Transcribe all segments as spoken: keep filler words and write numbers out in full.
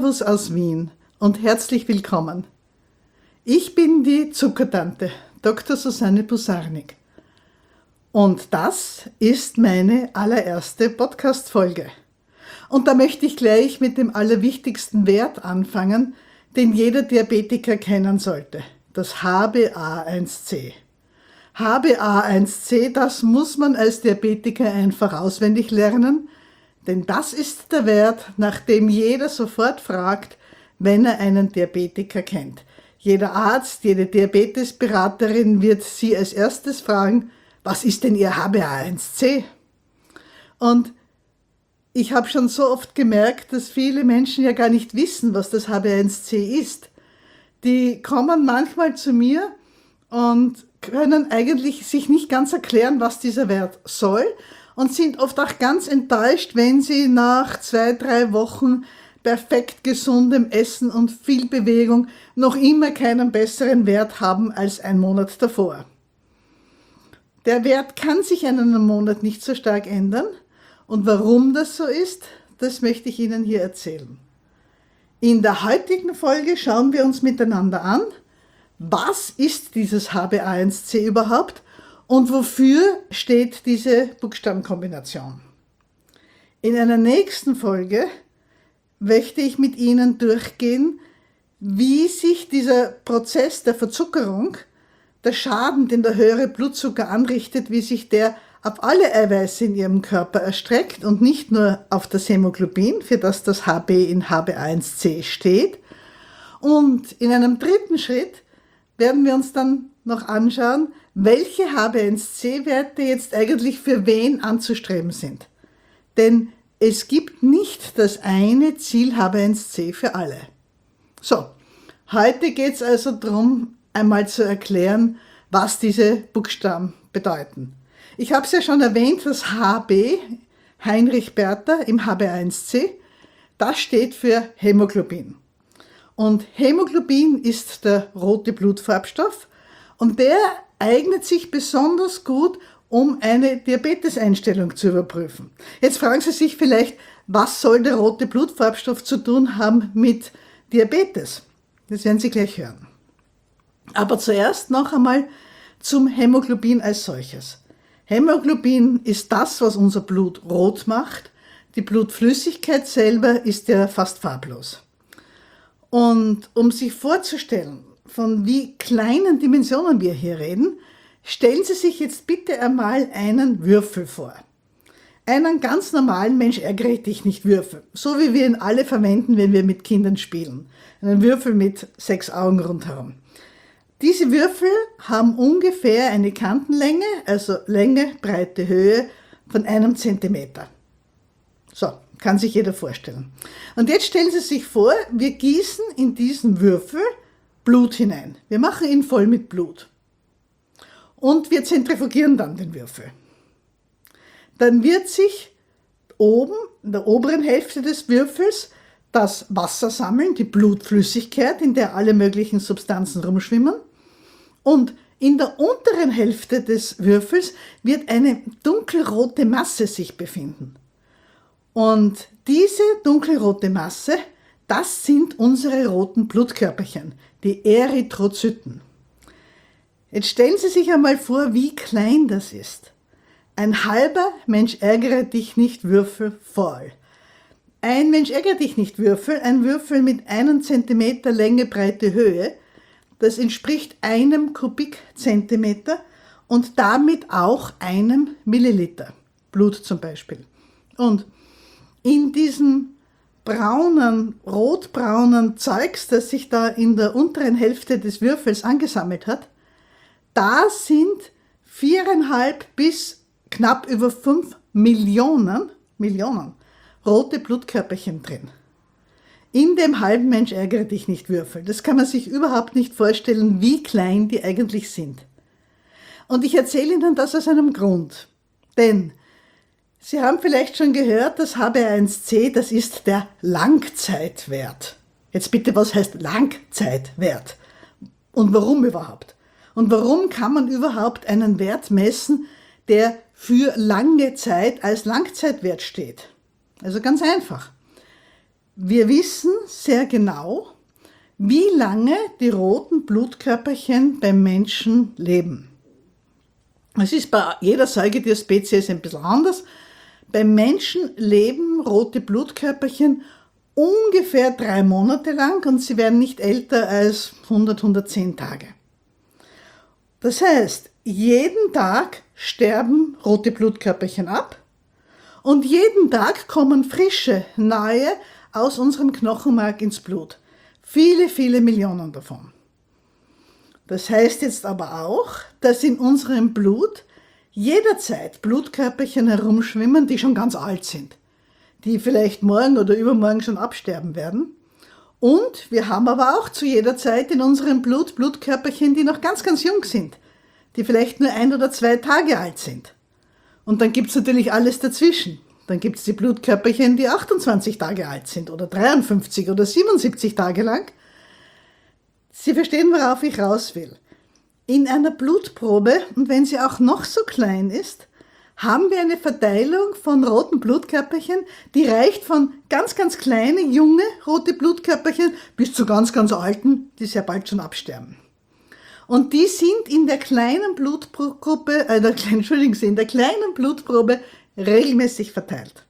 Servus aus Wien und herzlich willkommen. Ich bin die Zuckertante, Doktor Susanne Busarnik. Und das ist meine allererste Podcast-Folge. Und da möchte ich gleich mit dem allerwichtigsten Wert anfangen, den jeder Diabetiker kennen sollte, das H b A eins c. H b A eins c, das muss man als Diabetiker einfach auswendig lernen, denn das ist der Wert, nach dem jeder sofort fragt, wenn er einen Diabetiker kennt. Jeder Arzt, jede Diabetesberaterin wird Sie als erstes fragen, was ist denn Ihr H b A eins c? Und ich habe schon so oft gemerkt, dass viele Menschen ja gar nicht wissen, was das H b A eins c ist. Die kommen manchmal zu mir und können eigentlich sich nicht ganz erklären, was dieser Wert soll und sind oft auch ganz enttäuscht, wenn sie nach zwei, drei Wochen perfekt gesundem Essen und viel Bewegung noch immer keinen besseren Wert haben als ein Monat davor. Der Wert kann sich in einem Monat nicht so stark ändern und warum das so ist, das möchte ich Ihnen hier erzählen. In der heutigen Folge schauen wir uns miteinander an, was ist dieses H b A eins c überhaupt und wofür steht diese Buchstabenkombination. In einer nächsten Folge möchte ich mit Ihnen durchgehen, wie sich dieser Prozess der Verzuckerung, der Schaden, den der höhere Blutzucker anrichtet, wie sich der auf alle Eiweiße in Ihrem Körper erstreckt und nicht nur auf das Hämoglobin, für das das H B in H b A eins c steht. Und in einem dritten Schritt werden wir uns dann noch anschauen, welche H b A eins c Werte jetzt eigentlich für wen anzustreben sind. Denn es gibt nicht das eine Ziel H b A eins c für alle. So, heute geht es also darum, einmal zu erklären, was diese Buchstaben bedeuten. Ich habe es ja schon erwähnt, das H B, Heinrich Bertha im H b A eins c, das steht für Hämoglobin. Und Hämoglobin ist der rote Blutfarbstoff und der eignet sich besonders gut, um eine Diabeteseinstellung zu überprüfen. Jetzt fragen Sie sich vielleicht, was soll der rote Blutfarbstoff zu tun haben mit Diabetes? Das werden Sie gleich hören. Aber zuerst noch einmal zum Hämoglobin als solches. Hämoglobin ist das, was unser Blut rot macht. Die Blutflüssigkeit selber ist ja fast farblos. Und um sich vorzustellen, von wie kleinen Dimensionen wir hier reden, stellen Sie sich jetzt bitte einmal einen Würfel vor. Einen ganz normalen Mensch ärgere dich nicht Würfel, so wie wir ihn alle verwenden, wenn wir mit Kindern spielen. Einen Würfel mit sechs Augen rundherum. Diese Würfel haben ungefähr eine Kantenlänge, also Länge, Breite, Höhe von einem Zentimeter. So, kann sich jeder vorstellen. Und jetzt stellen Sie sich vor, wir gießen in diesen Würfel Blut hinein. Wir machen ihn voll mit Blut. Und wir zentrifugieren dann den Würfel. Dann wird sich oben, in der oberen Hälfte des Würfels, das Wasser sammeln, die Blutflüssigkeit, in der alle möglichen Substanzen rumschwimmen. Und in der unteren Hälfte des Würfels wird eine dunkelrote Masse sich befinden. Und diese dunkelrote Masse, das sind unsere roten Blutkörperchen, die Erythrozyten. Jetzt stellen Sie sich einmal vor, wie klein das ist. Ein halber Mensch ärgere dich nicht Würfel voll. Ein Mensch ärgere dich nicht Würfel, ein Würfel mit einem Zentimeter Länge, Breite, Höhe, das entspricht einem Kubikzentimeter und damit auch einem Milliliter Blut zum Beispiel. Und in diesem braunen, rotbraunen Zeugs, das sich da in der unteren Hälfte des Würfels angesammelt hat, da sind viereinhalb bis knapp über fünf Millionen, Millionen rote Blutkörperchen drin. In dem halben Mensch ärgere dich nicht Würfel. Das kann man sich überhaupt nicht vorstellen, wie klein die eigentlich sind. Und ich erzähle Ihnen das aus einem Grund. Denn Sie haben vielleicht schon gehört, das H b A eins c, das ist der Langzeitwert. Jetzt bitte, was heißt Langzeitwert? Und warum überhaupt? Und warum kann man überhaupt einen Wert messen, der für lange Zeit als Langzeitwert steht? Also ganz einfach. Wir wissen sehr genau, wie lange die roten Blutkörperchen beim Menschen leben. Es ist bei jeder Säugetierspezies ein bisschen anders. Beim Menschen leben rote Blutkörperchen ungefähr drei Monate lang und sie werden nicht älter als hundert, hundertzehn Tage. Das heißt, jeden Tag sterben rote Blutkörperchen ab und jeden Tag kommen frische, neue aus unserem Knochenmark ins Blut. Viele, viele Millionen davon. Das heißt jetzt aber auch, dass in unserem Blut jederzeit Blutkörperchen herumschwimmen, die schon ganz alt sind, die vielleicht morgen oder übermorgen schon absterben werden. Und wir haben aber auch zu jeder Zeit in unserem Blut Blutkörperchen, die noch ganz, ganz jung sind, die vielleicht nur ein oder zwei Tage alt sind. Und dann gibt es natürlich alles dazwischen. Dann gibt es die Blutkörperchen, die achtundzwanzig Tage alt sind oder dreiundfünfzig oder siebenundsiebzig Tage lang. Sie verstehen, worauf ich raus will. In einer Blutprobe, und wenn sie auch noch so klein ist, haben wir eine Verteilung von roten Blutkörperchen, die reicht von ganz, ganz kleine, junge rote Blutkörperchen bis zu ganz, ganz alten, die sehr bald schon absterben. Und die sind in der kleinen Blutgruppe, äh, der, Entschuldigen Sie, in der kleinen Blutprobe regelmäßig verteilt.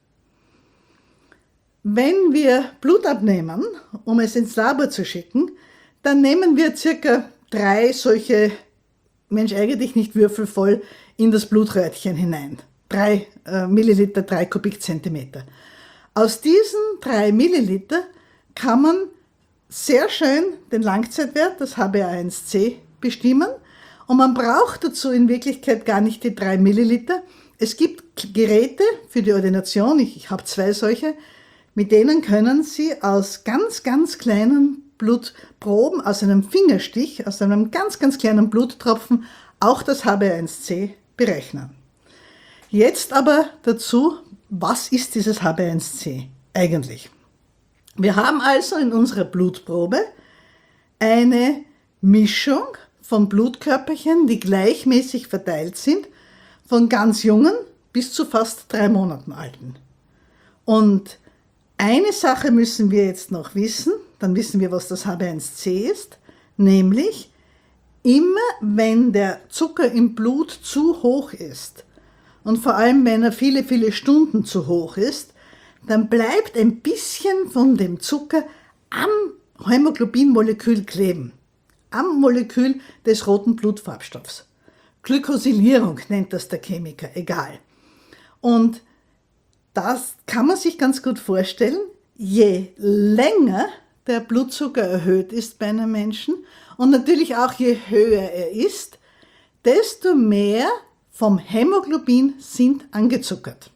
Wenn wir Blut abnehmen, um es ins Labor zu schicken, dann nehmen wir circa drei solche, Mensch eigentlich nicht würfelvoll, in das Blutröhrchen hinein. Drei äh, Milliliter, drei Kubikzentimeter. Aus diesen drei Milliliter kann man sehr schön den Langzeitwert, das H b A eins C, bestimmen. Und man braucht dazu in Wirklichkeit gar nicht die drei Milliliter. Es gibt Geräte für die Ordination, ich, ich habe zwei solche, mit denen können Sie aus ganz, ganz kleinen Blutproben, aus einem Fingerstich, aus einem ganz, ganz kleinen Bluttropfen, auch das H b A eins C berechnen. Jetzt aber dazu, was ist dieses H b A eins C eigentlich? Wir haben also in unserer Blutprobe eine Mischung von Blutkörperchen, die gleichmäßig verteilt sind, von ganz jungen bis zu fast drei Monaten alten. Und eine Sache müssen wir jetzt noch wissen, dann wissen wir, was das H b A eins C ist, nämlich immer wenn der Zucker im Blut zu hoch ist und vor allem wenn er viele, viele Stunden zu hoch ist, dann bleibt ein bisschen von dem Zucker am Hämoglobinmolekül kleben, am Molekül des roten Blutfarbstoffs. Glykosylierung nennt das der Chemiker, egal. Und das kann man sich ganz gut vorstellen, je länger der Blutzucker erhöht ist bei einem Menschen und natürlich auch je höher er ist, desto mehr vom Hämoglobin sind angezuckert.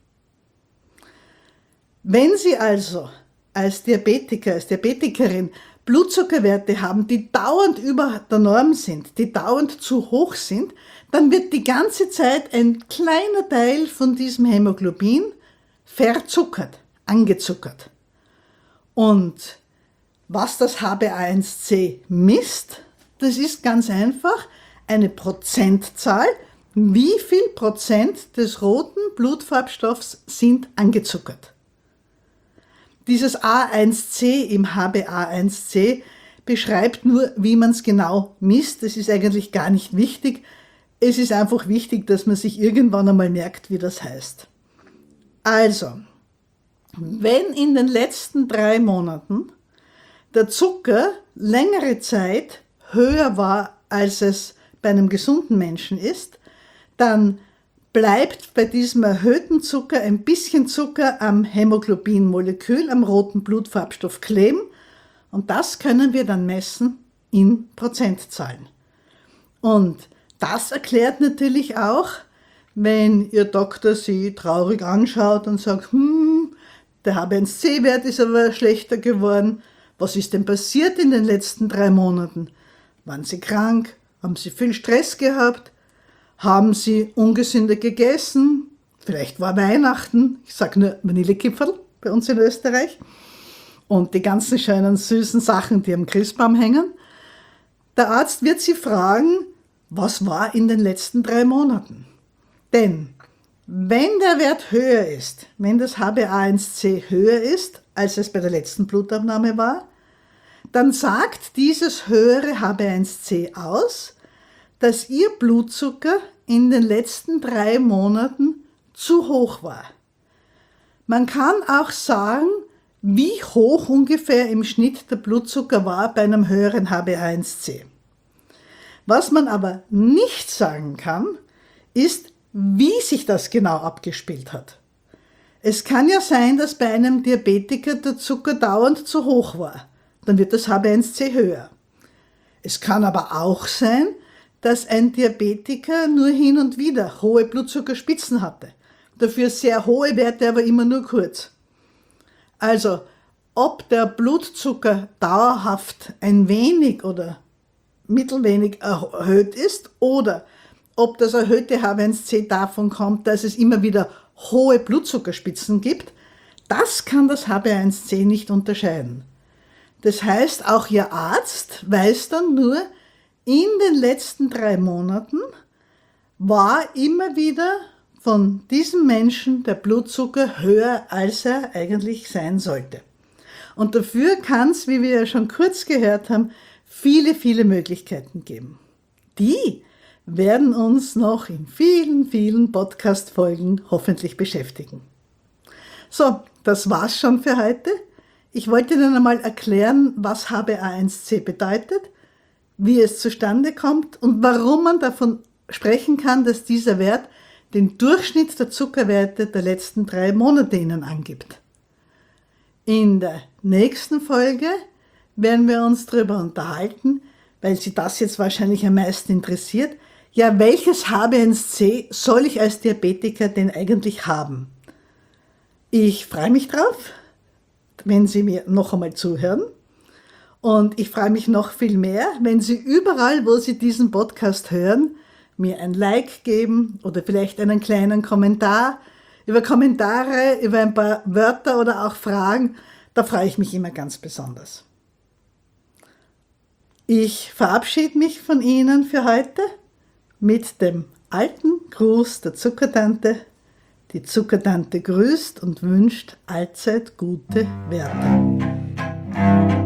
Wenn Sie also als Diabetiker, als Diabetikerin Blutzuckerwerte haben, die dauernd über der Norm sind, die dauernd zu hoch sind, dann wird die ganze Zeit ein kleiner Teil von diesem Hämoglobin verzuckert, angezuckert. Und was das H b A eins C misst, das ist ganz einfach eine Prozentzahl, wie viel Prozent des roten Blutfarbstoffs sind angezuckert. Dieses A eins C im H b A eins C beschreibt nur, wie man es genau misst. Das ist eigentlich gar nicht wichtig. Es ist einfach wichtig, dass man sich irgendwann einmal merkt, wie das heißt. Also, wenn in den letzten drei Monaten der Zucker längere Zeit höher war, als es bei einem gesunden Menschen ist, dann bleibt bei diesem erhöhten Zucker ein bisschen Zucker am Hämoglobinmolekül, am roten Blutfarbstoff kleben. Und das können wir dann messen in Prozentzahlen. Und das erklärt natürlich auch, wenn Ihr Doktor Sie traurig anschaut und sagt, hm, der H b A eins C-Wert ist aber schlechter geworden. Was ist denn passiert in den letzten drei Monaten? Waren Sie krank? Haben Sie viel Stress gehabt? Haben Sie ungesünder gegessen? Vielleicht war Weihnachten. Ich sage nur Vanillekipferl bei uns in Österreich. Und die ganzen schönen, süßen Sachen, die am Christbaum hängen. Der Arzt wird Sie fragen, was war in den letzten drei Monaten? Denn wenn der Wert höher ist, wenn das H b A eins C höher ist als es bei der letzten Blutabnahme war, dann sagt dieses höhere H b eins C aus, dass Ihr Blutzucker in den letzten drei Monaten zu hoch war. Man kann auch sagen, wie hoch ungefähr im Schnitt der Blutzucker war bei einem höheren H b eins C. Was man aber nicht sagen kann, ist, wie sich das genau abgespielt hat. Es kann ja sein, dass bei einem Diabetiker der Zucker dauernd zu hoch war. Dann wird das H b eins C höher. Es kann aber auch sein, dass ein Diabetiker nur hin und wieder hohe Blutzuckerspitzen hatte. Dafür sehr hohe Werte, aber immer nur kurz. Also, ob der Blutzucker dauerhaft ein wenig oder mittelwenig erhöht ist oder ob das erhöhte H b eins C davon kommt, dass es immer wieder hohe Blutzuckerspitzen gibt, das kann das H b eins C nicht unterscheiden. Das heißt, auch Ihr Arzt weiß dann nur, in den letzten drei Monaten war immer wieder von diesem Menschen der Blutzucker höher, als er eigentlich sein sollte. Und dafür kann es, wie wir ja schon kurz gehört haben, viele, viele Möglichkeiten geben. Die werden uns noch in vielen, vielen Podcast-Folgen hoffentlich beschäftigen. So, das war's schon für heute. Ich wollte Ihnen einmal erklären, was H b A eins C bedeutet, wie es zustande kommt und warum man davon sprechen kann, dass dieser Wert den Durchschnitt der Zuckerwerte der letzten drei Monate Ihnen angibt. In der nächsten Folge werden wir uns darüber unterhalten, weil Sie das jetzt wahrscheinlich am meisten interessiert, ja, welches H b eins C soll ich als Diabetiker denn eigentlich haben? Ich freue mich drauf, wenn Sie mir noch einmal zuhören. Und ich freue mich noch viel mehr, wenn Sie überall, wo Sie diesen Podcast hören, mir ein Like geben oder vielleicht einen kleinen Kommentar. Über Kommentare, über ein paar Wörter oder auch Fragen, da freue ich mich immer ganz besonders. Ich verabschiede mich von Ihnen für heute mit dem alten Gruß der Zuckertante. Die Zuckertante grüßt und wünscht allzeit gute Werte.